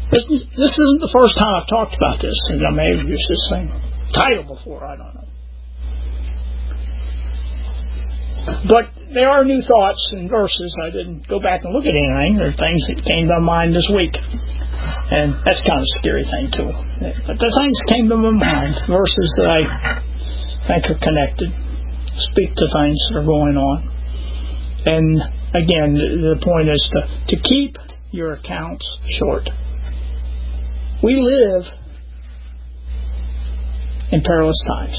This isn't the first time I've talked about this, and I may have used this same title before, I don't know. But there are new thoughts and verses. I didn't go back and look at anything. There are things that came to my mind this week. And that's kind of a scary thing, too. But the things came to my mind, verses that I think are connected, speak to things that are going on. And, again, the point is to keep your accounts short. We live in perilous times.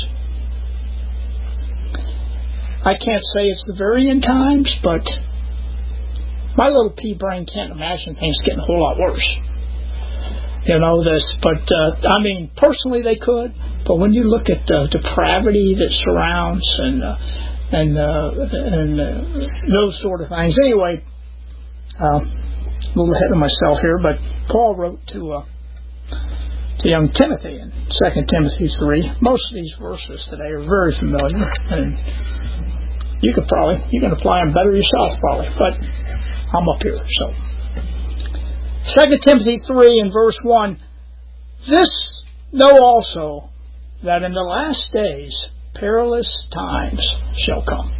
I can't say it's the very end times, but my little pea brain can't imagine things getting a whole lot worse. But personally they could, but when you look at the depravity that surrounds and those sort of things. Anyway, a little ahead of myself here, but Paul wrote to young Timothy in 2 Timothy 3. Most of these verses today are very familiar, and you can apply them better yourself, probably, but I'm up here, so. 2 Timothy 3 and verse 1, this know also that in the last days perilous times shall come.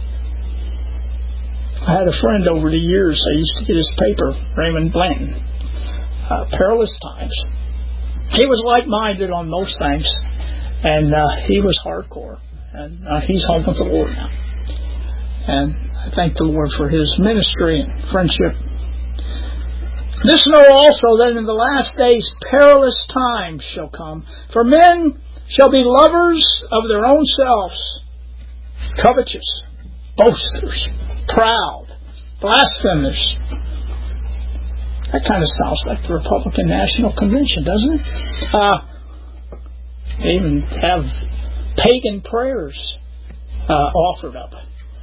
I had a friend over the years, I used to get his paper, Raymond Blanton, Perilous Times. He was like-minded on most things, and he was hardcore, and he's home with the Lord now. And I thank the Lord for His ministry and friendship. This know also that in the last days perilous times shall come. For men shall be lovers of their own selves, covetous, boasters, proud, blasphemers. That kind of sounds like the Republican National Convention, doesn't it? They even have pagan prayers offered up.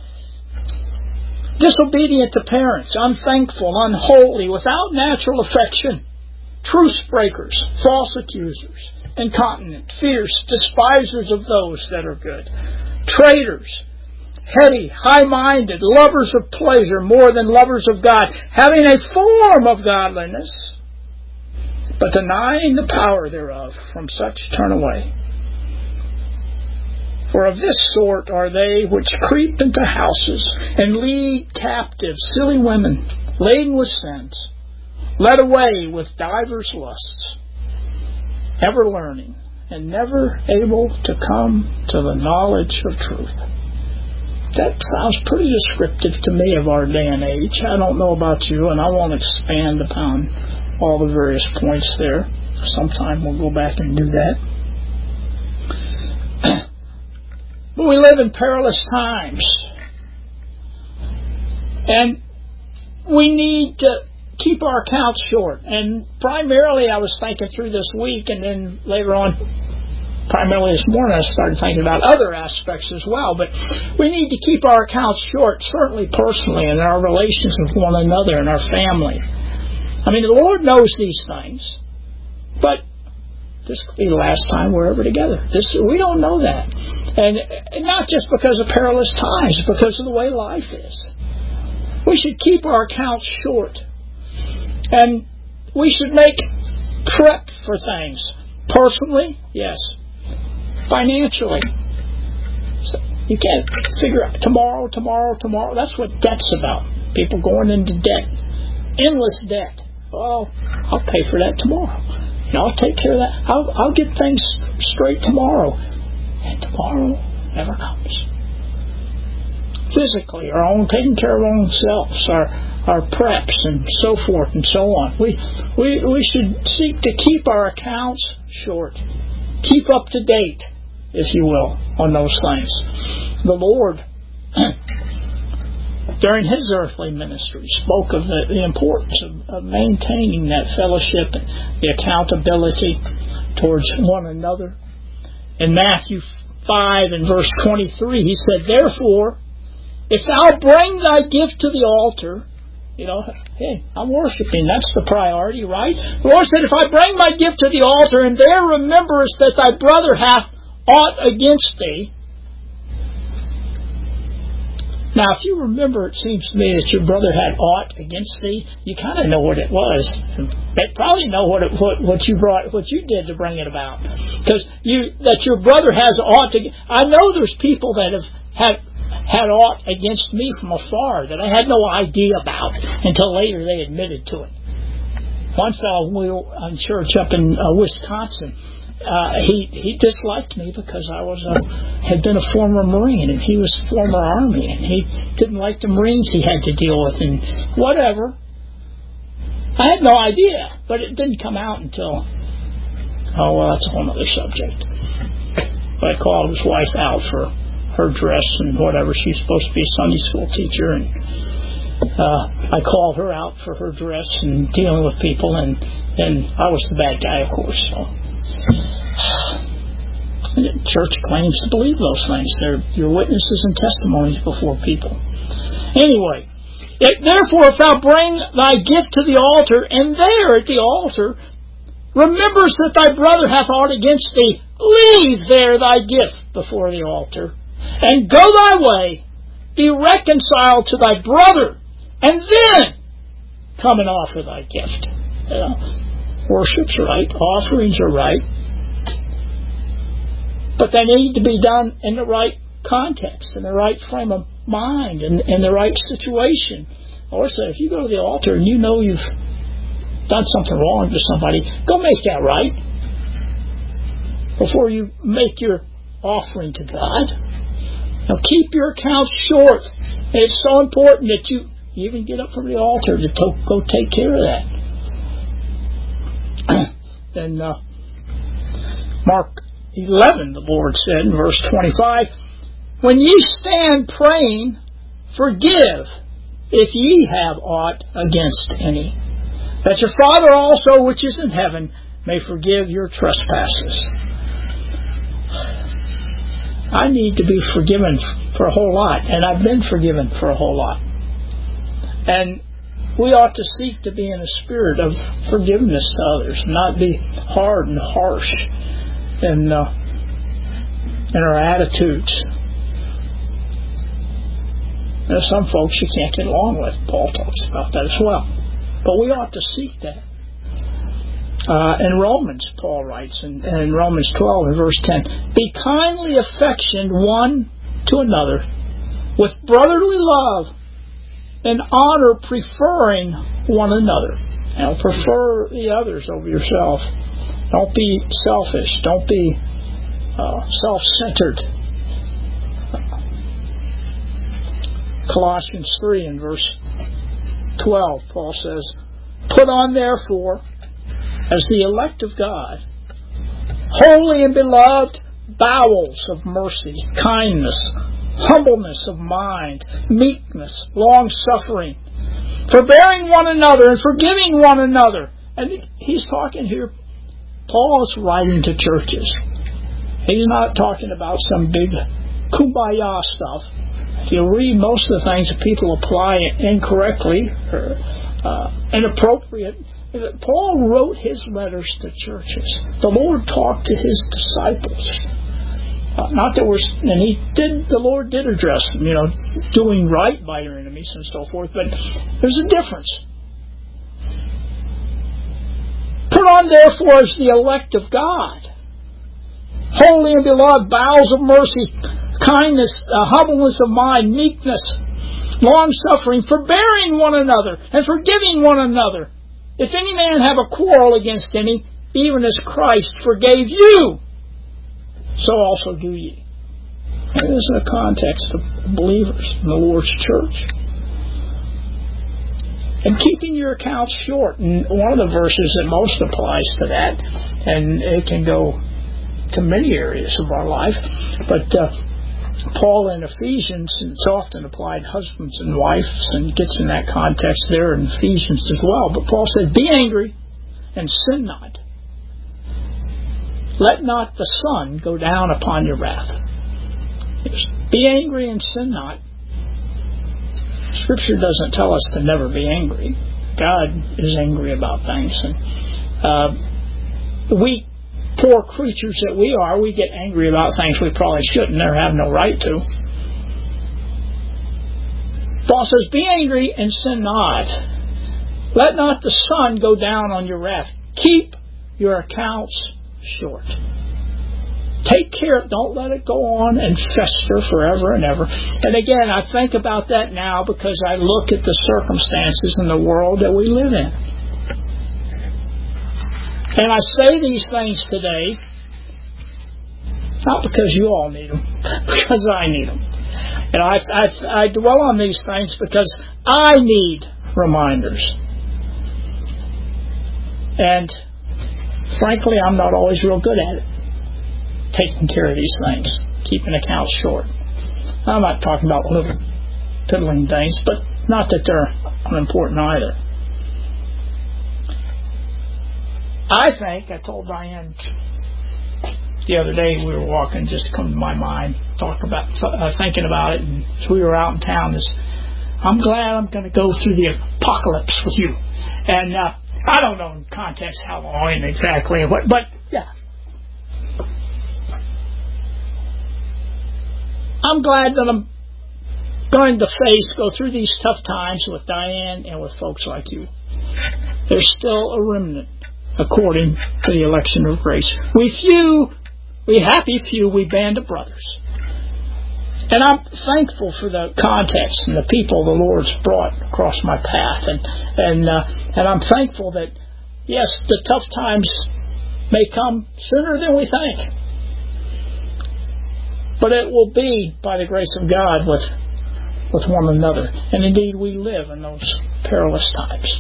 Disobedient to parents, unthankful, unholy, without natural affection, truce breakers, false accusers, incontinent, fierce, despisers of those that are good, traitors, heady, high-minded, lovers of pleasure more than lovers of God, having a form of godliness, but denying the power thereof. From such turn away. For of this sort are they which creep into houses and lead captive silly women, laden with sins, led away with divers lusts, ever learning, and never able to come to the knowledge of truth. That sounds pretty descriptive to me of our day and age. I don't know about you, and I won't expand upon all the various points there. Sometime we'll go back and do that. But we live in perilous times. And we need to keep our accounts short. And primarily I was thinking through this week, and then later on, primarily this morning, I started thinking about other aspects as well. But we need to keep our accounts short, certainly personally, in our relations with one another and our family. I mean, the Lord knows these things. But this could be the last time we're ever together. We don't know that. And not just because of perilous times, because of the way life is. We should keep our accounts short. And we should make prep for things. Personally, yes. Financially. So you can't figure out tomorrow. That's what debt's about. People going into debt. Endless debt. Well, I'll pay for that tomorrow. I'll take care of that. I'll get things straight tomorrow. And tomorrow never comes. Physically, taking care of our own selves, our preps and so forth and so on. We should seek to keep our accounts short. Keep up to date, if you will, on those things. The Lord, during His earthly ministry, spoke of the importance of maintaining that fellowship and the accountability towards one another. In Matthew 5 and verse 23, He said, therefore, if thou bring thy gift to the altar, hey, I'm worshiping, that's the priority, right? The Lord said, if I bring my gift to the altar, and there rememberest that thy brother hath aught against thee, Now, if you remember, it seems to me that your brother had aught against thee. You kind of know what it was. They probably know what you did to bring it about, because that your brother has aught. I know there's people that have had aught against me from afar that I had no idea about until later they admitted to it. One fellow we were in church up in Wisconsin. He disliked me because I had been a former Marine and he was former Army, and he didn't like the Marines he had to deal with and whatever. I had no idea, but it didn't come out until that's a whole other subject. But I called his wife out for her dress and whatever. She's supposed to be a Sunday school teacher, and I called her out for her dress and dealing with people, and I was the bad guy, of course. So. The church claims to believe those things. They're your witnesses and testimonies before people. Anyway, therefore, if thou bring thy gift to the altar, and there at the altar remembers that thy brother hath aught against thee, leave there thy gift before the altar, and go thy way, be reconciled to thy brother, and then come and offer thy gift. Worship's right, offerings are right, but they need to be done in the right context, in the right frame of mind, and in the right situation. Or so if you go to the altar and you know you've done something wrong to somebody, go make that right before you make your offering to God. Now keep your accounts short. And it's so important that you even get up from the altar to go take care of that. Then Mark 11, the Lord said in verse 25, when ye stand praying, forgive if ye have aught against any, that your Father also which is in heaven may forgive your trespasses. I need to be forgiven for a whole lot, and I've been forgiven for a whole lot. And we ought to seek to be in a spirit of forgiveness to others, not be hard and harsh in our attitudes. There are some folks you can't get along with. Paul talks about that as well. But we ought to seek that. In Romans, Paul writes in Romans 12 and verse 10, be kindly affectioned one to another with brotherly love, and honor, preferring one another. Now, prefer the others over yourself. Don't be selfish. Don't be self-centered. Colossians 3 and verse 12, Paul says, put on therefore, as the elect of God, holy and beloved, bowels of mercy, kindness, humbleness of mind, meekness, long-suffering, forbearing one another and forgiving one another. And he's talking here, Paul is writing to churches. He's not talking about some big kumbaya stuff. If you read most of the things that people apply incorrectly or inappropriate, Paul wrote his letters to churches. The Lord talked to his disciples. Not that the Lord did address them, doing right by your enemies and so forth, but there's a difference. Put on therefore as the elect of God, holy and beloved, bowels of mercy, kindness, humbleness of mind, meekness, long-suffering, forbearing one another, and forgiving one another. If any man have a quarrel against any, even as Christ forgave you, so also do ye. And this is the context of believers in the Lord's church. And keeping your accounts short. And one of the verses that most applies to that, and it can go to many areas of our life, but Paul in Ephesians, it's often applied husbands and wives, and gets in that context there in Ephesians as well. But Paul said, be angry and sin not. Let not the sun go down upon your wrath. Be angry and sin not. Scripture doesn't tell us to never be angry. God is angry about things. And we, poor creatures that we are, we get angry about things we probably shouldn't or have no right to. Paul says, be angry and sin not. Let not the sun go down on your wrath. Keep your accounts short. Take care. Don't let it go on and fester forever and ever. And again, I think about that now because I look at the circumstances in the world that we live in. And I say these things today, not because you all need them, because I need them. And I dwell on these things because I need reminders. And frankly, I'm not always real good at it. Taking care of these things, keeping accounts short. I'm not talking about little piddling things, but not that they're unimportant either. I told Diane the other day, we were walking, just come to my mind, thinking about it, and as we were out in town, I'm glad I'm going to go through the apocalypse with you. And I don't know in context how long and exactly what, but yeah. I'm glad that I'm going to go through these tough times with Diane and with folks like you. There's still a remnant according to the election of grace. We happy few, we band of brothers. And I'm thankful for the context and the people the Lord's brought across my path. And I'm thankful that, yes, the tough times may come sooner than we think. But it will be by the grace of God with one another. And indeed, we live in those perilous times.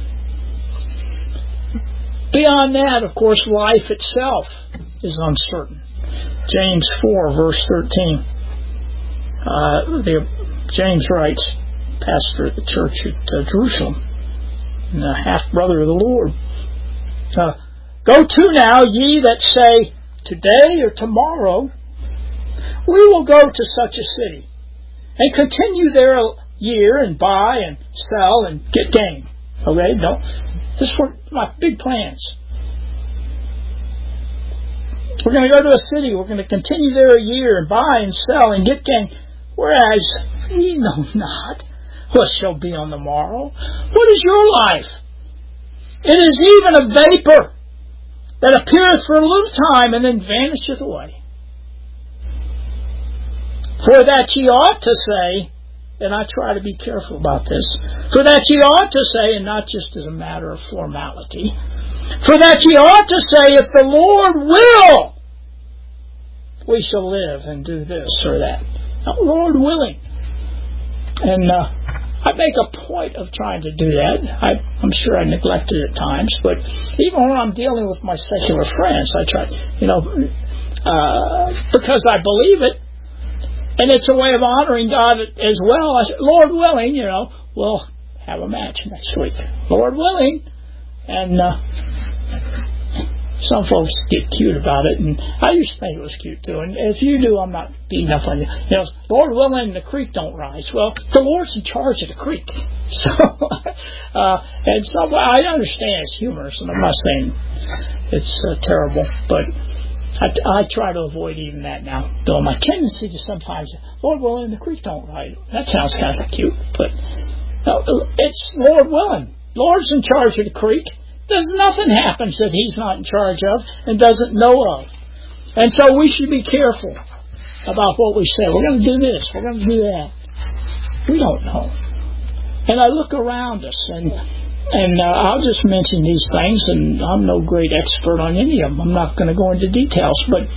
Beyond that, of course, life itself is uncertain. James 4, verse 13. James writes, pastor at the church at Jerusalem, and a half-brother of the Lord. Go to now, ye that say, today or tomorrow, we will go to such a city, and continue there a year, and buy and sell and get gain. Okay? This is my big plans. We're going to go to a city. We're going to continue there a year and buy and sell and get gain. Whereas ye know not what shall be on the morrow. What is your life? It is even a vapor that appeareth for a little time and then vanisheth away. For that ye ought to say, and I try to be careful about this, for that ye ought to say, and not just as a matter of formality, for that ye ought to say, if the Lord will, we shall live and do this or that. Now, Lord willing. And I make a point of trying to do that. I'm sure I neglect it at times, but even when I'm dealing with my secular friends, I try, because I believe it, and it's a way of honoring God as well. I said, Lord willing, we'll have a match next week. Lord willing. And some folks get cute about it, and I used to think it was cute too. And if you do, I'm not beating up on you. Lord willing, the creek don't rise. Well, the Lord's in charge of the creek. So, and so I understand it's humorous, and I'm not saying it's terrible, but I try to avoid even that now. Though my tendency to sometimes, Lord willing, the creek don't rise. That sounds kind of cute, but no, it's Lord willing. Lord's in charge of the creek. There's nothing happens that He's not in charge of and doesn't know of. And so we should be careful about what we say. We're going to do this. We're going to do that. We don't know. And I look around us, and I'll just mention these things, and I'm no great expert on any of them. I'm not going to go into details, but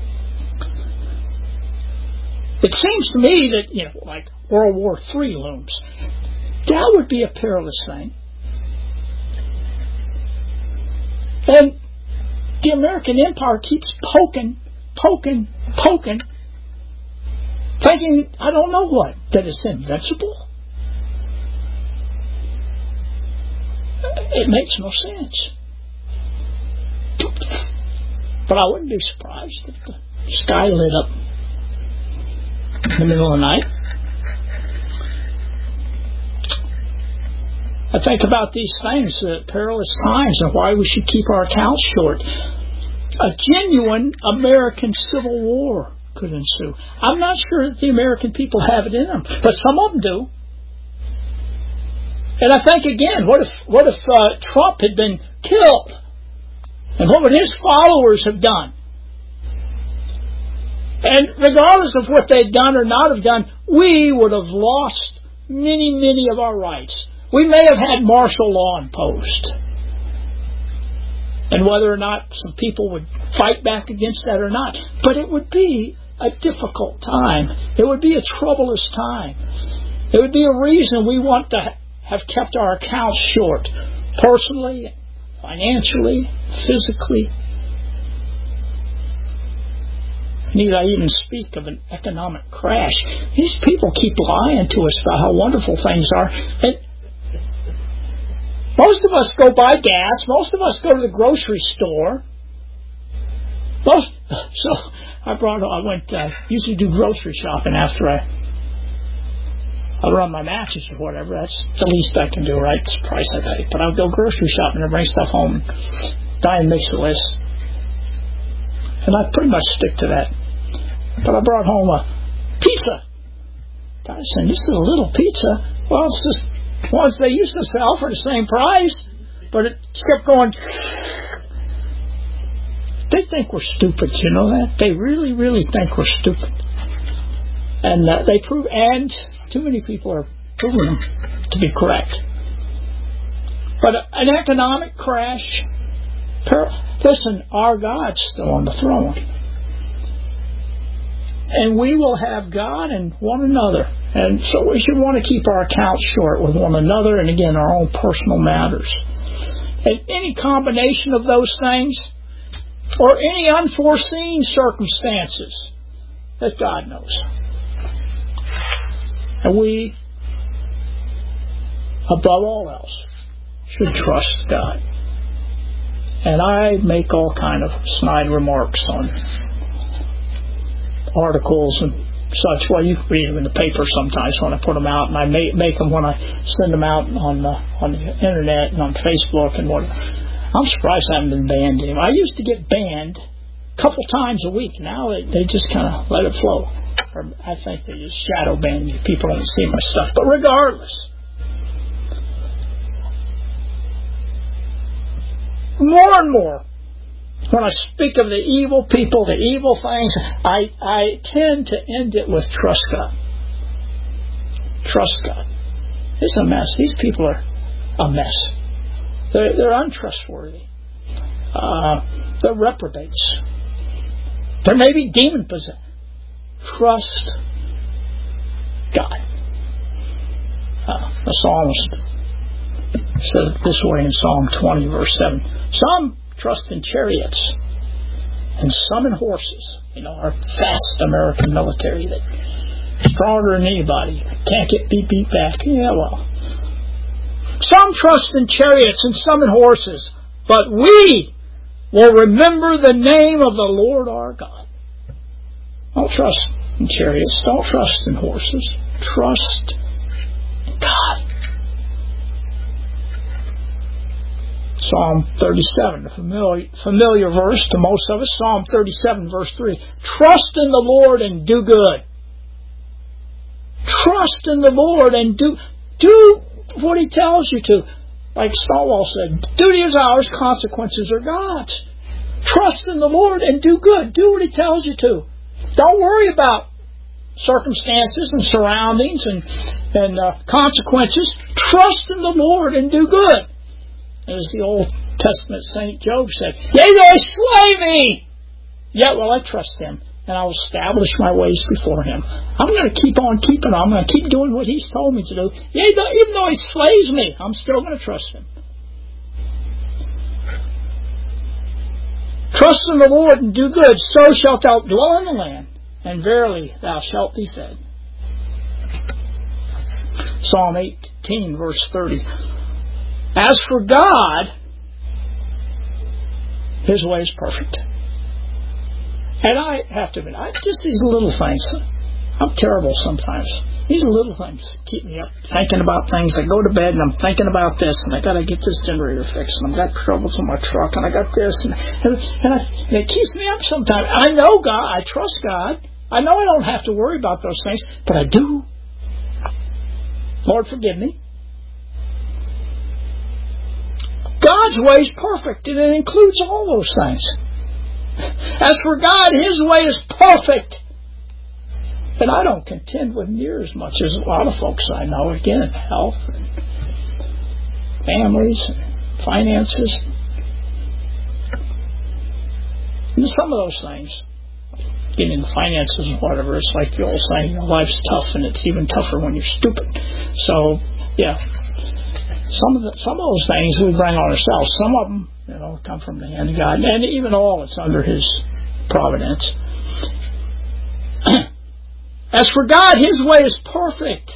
it seems to me that, like World War III looms. That would be a perilous thing. And the American empire keeps poking, thinking, I don't know what, that it's invincible. It makes no sense. But I wouldn't be surprised if the sky lit up in the middle of the night. I think about these things, perilous times, and why we should keep our accounts short. A genuine American Civil War could ensue. I'm not sure that the American people have it in them, but some of them do. And I think again, what if Trump had been killed? And what would his followers have done? And regardless of what they'd done or not have done, we would have lost many of our rights. We may have had martial law imposed. And whether or not some people would fight back against that or not. But it would be a difficult time. It would be a troublous time. It would be a reason we want to have kept our accounts short. Personally, financially, physically. Need I even speak of an economic crash? These people keep lying to us about how wonderful things are. And most of us go buy gas. Most of us go to the grocery store. I usually do grocery shopping after I run my matches or whatever. That's the least I can do, right? It's the price I pay. But I'll go grocery shopping and bring stuff home. And makes a list. And I pretty much stick to that. But I brought home a pizza. Guys saying, this is a little pizza. Well, it's just ones they used to sell for the same price. But it kept going. They think we're stupid, you know that? They really think we're stupid. And they prove, and too many people are proving them to be correct. But an economic crash, listen, our God's still on the throne. And we will have God and one another. And so we should want to keep our accounts short with one another and, again, our own personal matters. And any combination of those things or any unforeseen circumstances that God knows. And we, above all else, should trust God. And I make all kind of snide remarks on articles and such. Well, you can read them in the paper sometimes when I put them out, and I make them when I send them out on the internet and on Facebook and whatever. I'm surprised I haven't been banned anymore. I used to get banned a couple times a week. Now they just kind of let it flow. Or I think they just shadow ban you. People don't see my stuff. But regardless, more and more, when I speak of the evil people, the evil things, I tend to end it with trust God. Trust God. It's a mess. These people are a mess. They're untrustworthy. They're reprobates. They may be demon possessed. Trust God. The psalmist said it this way in Psalm 20, verse 7. Some trust in chariots and some in horses. You know, our fast American military that stronger than anybody. Can't get beat back. Yeah, well. Some trust in chariots and some in horses, but we will remember the name of the Lord our God. Don't trust in chariots. Don't trust in horses. Trust in God. Psalm 37, a familiar verse to most of us. Psalm 37, verse 3. Trust in the Lord and do good. Trust in the Lord and do what He tells you to. Like Stonewall said, duty is ours, consequences are God's. Trust in the Lord and do good. Do what He tells you to. Don't worry about circumstances and surroundings and consequences. Trust in the Lord and do good. As the Old Testament Saint Job said, yea, though He slay me, yet will I trust Him, and I will establish my ways before Him. I'm going to keep on keeping on. I'm going to keep doing what He's told me to do. Yea, even though He slays me, I'm still going to trust Him. Trust in the Lord and do good, so shalt thou dwell in the land, and verily thou shalt be fed. Psalm 18, verse 30. As for God, His way is perfect. And I have to admit, just these little things, I'm terrible sometimes. These little things keep me up, thinking about things. I go to bed and I'm thinking about this, and I got to get this generator fixed, and I've got troubles with my truck, and I got this, and it keeps me up sometimes. I know God, I trust God. I know I don't have to worry about those things, but I do. Lord, forgive me. God's way is perfect, and it includes all those things. As for God, His way is perfect. And I don't contend with near as much as a lot of folks I know. Again, health, and families, and finances. And some of those things, getting into finances and whatever, it's like the old saying, life's tough, and it's even tougher when you're stupid. So, yeah. Some of those things we bring on ourselves. Some of them, come from the hand of God, and even all it's under His providence. As for God, His way is perfect.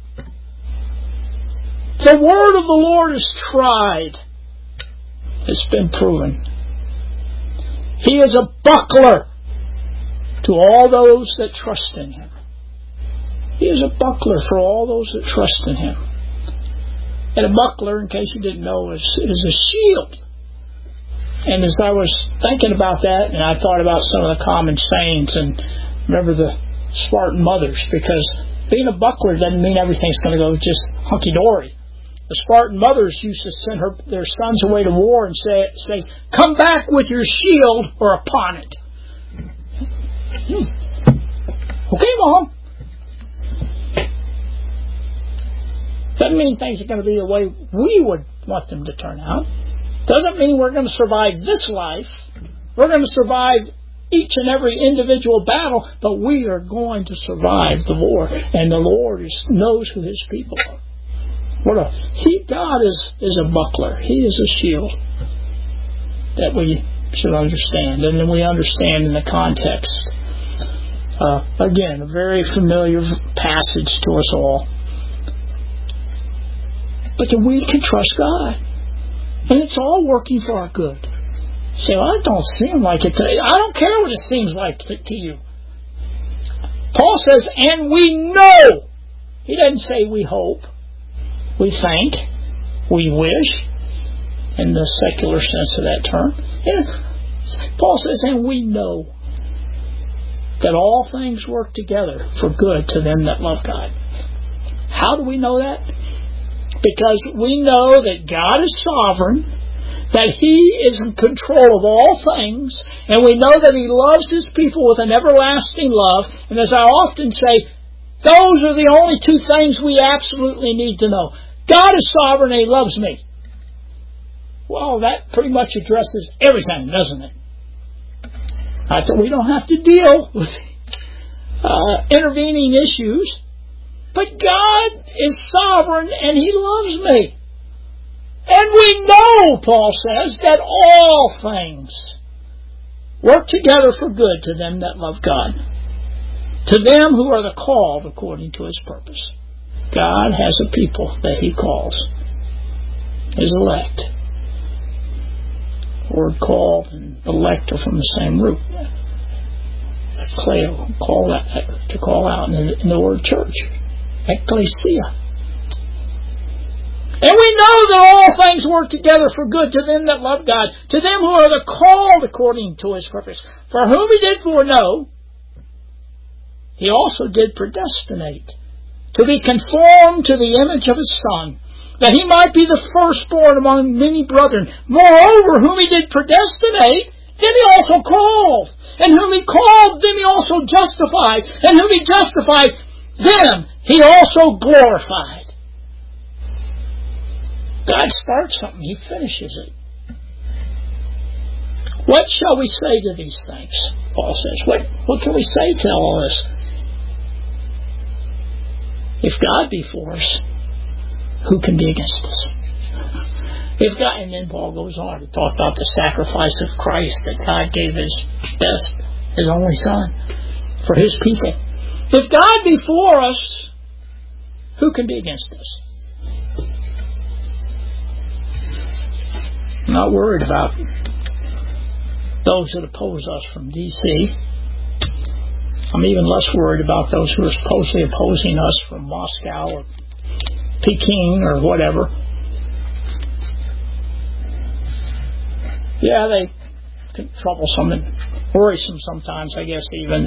The word of the Lord is tried. It's been proven. He is a buckler to all those that trust in Him. He is a buckler for all those that trust in Him. And a buckler, in case you didn't know, is a shield. And as I was thinking about that, and I thought about some of the common sayings, and remember the Spartan mothers, because being a buckler doesn't mean everything's going to go just hunky-dory. The Spartan mothers used to send their sons away to war and say, "Come back with your shield or upon it." Okay, Mom. Doesn't mean things are going to be the way we would want them to turn out. Doesn't mean we're going to survive this life. We're going to survive each and every individual battle, but we are going to survive the war. And the Lord knows who His people are. God is a buckler. He is a shield that we should understand. And then we understand in the context. Again, a very familiar passage to us all. But that we can trust God. And it's all working for our good. Say, well, it don't seem like it today. I don't care what it seems like to you. Paul says, and we know. He doesn't say we hope. We think. We wish. In the secular sense of that term. Yeah. Paul says, and we know that all things work together for good to them that love God. How do we know that? Because we know that God is sovereign, that He is in control of all things, and we know that He loves His people with an everlasting love. And as I often say, those are the only two things we absolutely need to know. God is sovereign and He loves me. Well, that pretty much addresses everything, doesn't it? Not that we don't have to deal with intervening issues. But God is sovereign and He loves me. And we know, Paul says, that all things work together for good to them that love God. To them who are the called according to His purpose. God has a people that He calls His elect. The word called and elect are from the same root. Cleo, to call out in the word church. Ecclesia. And we know that all things work together for good to them that love God, to them who are the called according to His purpose. For whom He did foreknow, He also did predestinate, to be conformed to the image of His Son, that He might be the firstborn among many brethren. Moreover, whom He did predestinate, them He also called. And whom He called, them He also justified. And whom He justified, them He also glorified. God starts something, He finishes it. What shall we say to these things? Paul says. What can we say to all this? If God be for us, who can be against us? If God, and then Paul goes on to talk about the sacrifice of Christ, that God gave His best, His only Son, for His people. If God be for us, who can be against us? I'm not worried about those that oppose us from D.C. I'm even less worried about those who are supposedly opposing us from Moscow or Peking or whatever. Yeah, they can troublesome and worrisome sometimes, I guess, even.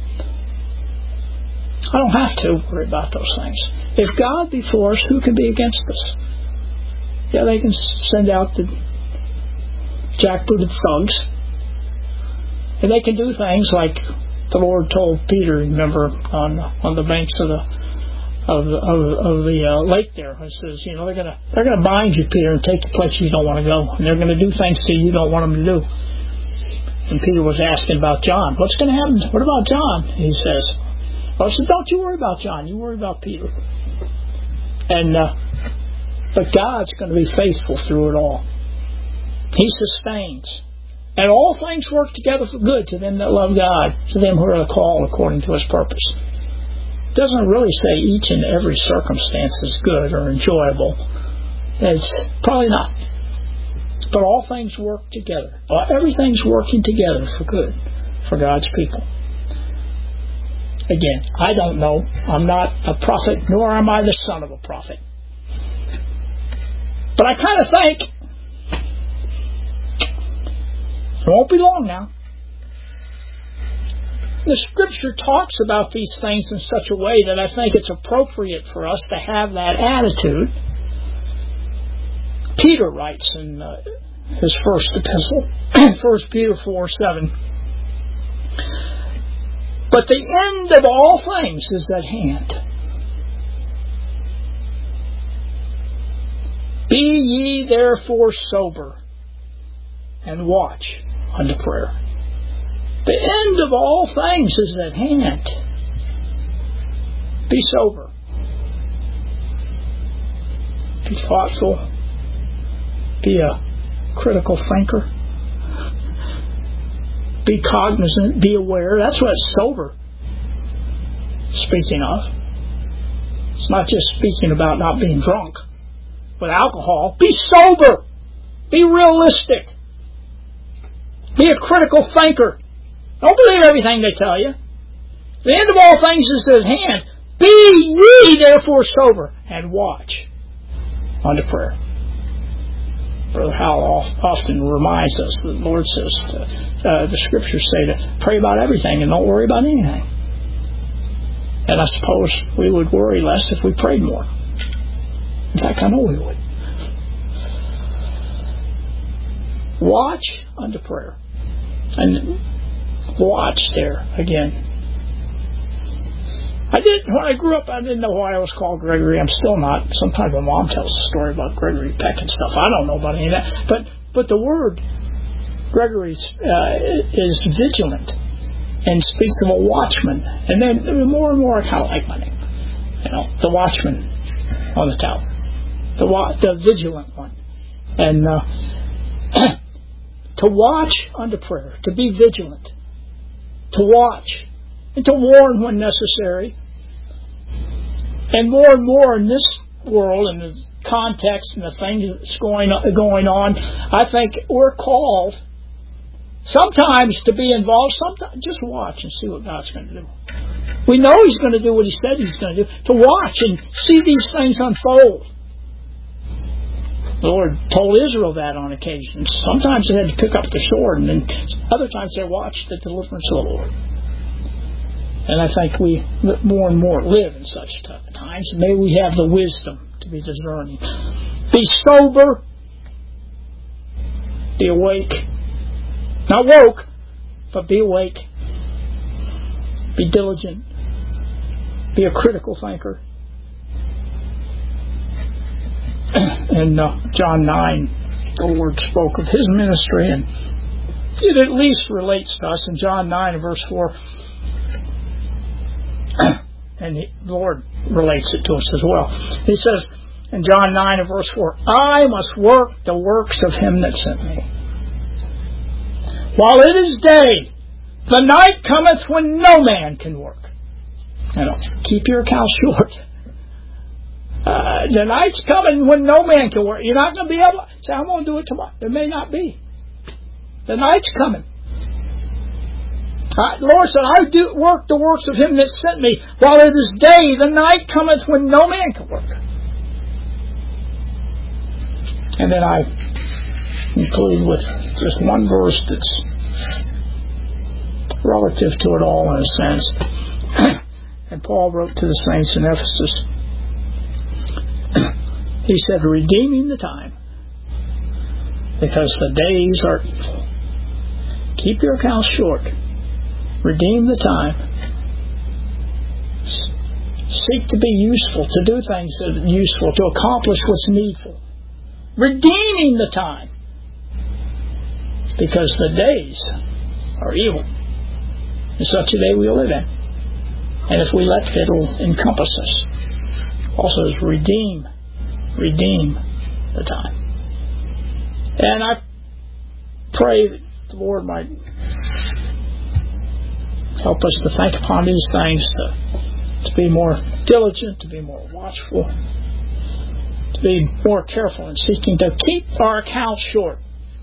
I don't have to worry about those things. If God be for us, who can be against us? Yeah, they can send out the jackbooted thugs. And they can do things like the Lord told Peter, remember, on the banks of the lake there. It says, they're gonna bind you, Peter, and take you places you don't want to go, and they're going to do things to you don't want them to do. And Peter was asking about John. What's going to happen? What about John? He says, I said, don't you worry about John. You worry about Peter. And but God's going to be faithful through it all. He sustains. And all things work together for good to them that love God, to them who are called according to His purpose. It doesn't really say each and every circumstance is good or enjoyable. It's probably not. But all things work together. Everything's working together for good for God's people. Again, I don't know. I'm not a prophet, nor am I the son of a prophet. But I kind of think it won't be long now. The Scripture talks about these things in such a way that I think it's appropriate for us to have that attitude. Peter writes in his first epistle, 1 Peter 4:7, but the end of all things is at hand. Be ye therefore sober, and watch unto prayer. The end of all things is at hand. Be sober. Be thoughtful. Be a critical thinker. Be cognizant. Be aware. That's what sober speaking of. It's not just speaking about not being drunk with alcohol. Be sober. Be realistic. Be a critical thinker. Don't believe everything they tell you. The end of all things is at hand. Be ye therefore sober, and watch unto prayer. Brother Howell often reminds us, the Lord says, the Scriptures say to pray about everything and don't worry about anything. And I suppose we would worry less if we prayed more. In fact, I know we would. Watch unto prayer. And watch there again. When I grew up, I didn't know why I was called Gregory. I'm still not. Sometimes my mom tells a story about Gregory Peck and stuff. I don't know about any of that. But the word Gregory is vigilant and speaks of a watchman. And then more and more I kind of like my name. The watchman on the tower. The vigilant one. And to watch unto prayer. To be vigilant. To watch. And to warn when necessary. And more in this world, in the context and the things that's going on, I think we're called sometimes to be involved, sometimes just watch and see what God's going to do. We know He's going to do what He said He's going to do, to watch and see these things unfold. The Lord told Israel that on occasion. Sometimes they had to pick up the sword, and then other times they watched the deliverance of the Lord. And I think we more and more live in such times. May we have the wisdom to be discerning. Be sober. Be awake. Not woke, but be awake. Be diligent. Be a critical thinker. In John 9, the Lord spoke of His ministry, and it at least relates to us in John 9 verse 4. And the Lord relates it to us as well. He says in John 9 and verse 4, I must work the works of Him that sent me. While it is day, the night cometh when no man can work. Keep your accounts short. The night's coming when no man can work. You're not going to be able to say, I'm going to do it tomorrow. There may not be. The night's coming. The Lord said, I do work the works of Him that sent me. While it is day, the night cometh when no man can work. And then I conclude with just one verse that's relative to it all in a sense. And Paul wrote to the saints in Ephesus. He said, redeeming the time, because the days are evil. Keep your accounts short. Redeem the time. Seek to be useful, to do things that are useful, to accomplish what's needful. Redeeming the time, because the days are evil. It's such a day we'll live in. And if we let it, it'll encompass us. Also, is redeem the time. And I pray that the Lord might help us to think upon these things, to be more diligent, to be more watchful, to be more careful in seeking to keep our accounts short.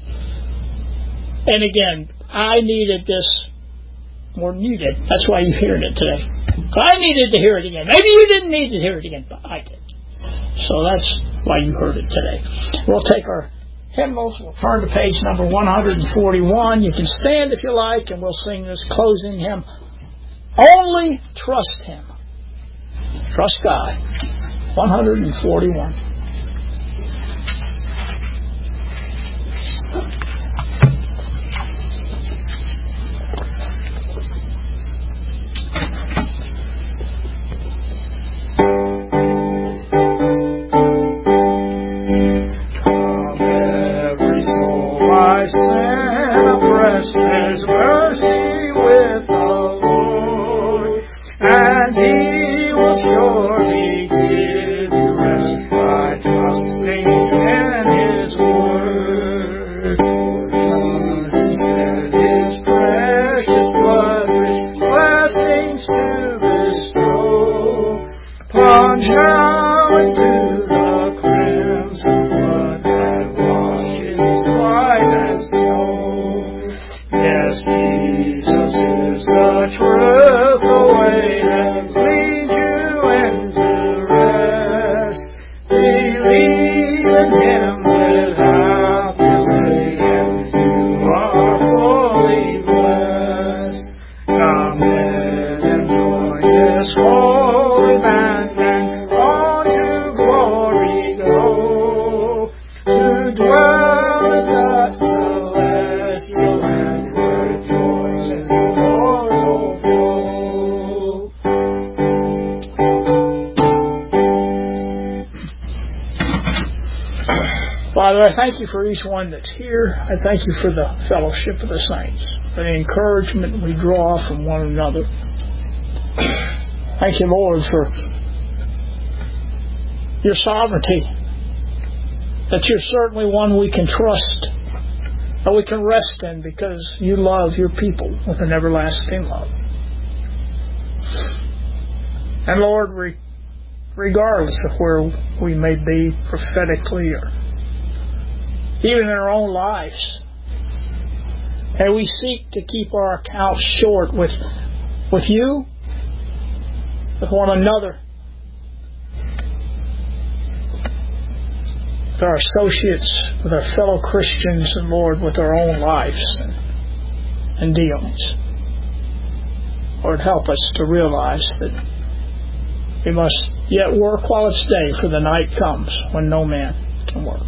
And again, I needed this more than you did. That's why you heard it today. I needed to hear it again. Maybe you didn't need to hear it again, but I did. So that's why you heard it today. We'll take our hymnals. We'll turn to page number 141. You can stand if you like, and we'll sing this closing hymn. Only trust Him. Trust God. 141. There's mercy with the Lord, and He will surely give you rest by trusting in His word. God said His precious blood rich blessings to bestow, plunge now into the crimson flood that washes white as snow. Yes, Jesus is the truth, the way that leads you into rest. Believe in Him without delay, and you are fully blessed. Come in and join this holy band, and on to glory go, to dwell in the celestial land. Father, I thank you for each one that's here. I thank you for the fellowship of the saints, for the encouragement we draw from one another. Thank you, Lord, for your sovereignty, that you're certainly one we can trust, that we can rest in, because you love your people with an everlasting love. And Lord, regardless of where we may be prophetically or even in our own lives, and we seek to keep our accounts short with you, with one another, with our associates, with our fellow Christians, and Lord, with our own lives and dealings. Lord, help us to realize that we must yet work while it's day, for the night comes when no man can work.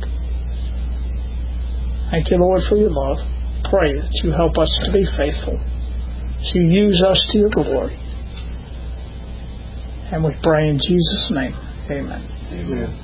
Thank you, Lord, for your love. Pray that you help us to be faithful, that you use us to your glory. And we pray in Jesus' name. Amen. Amen.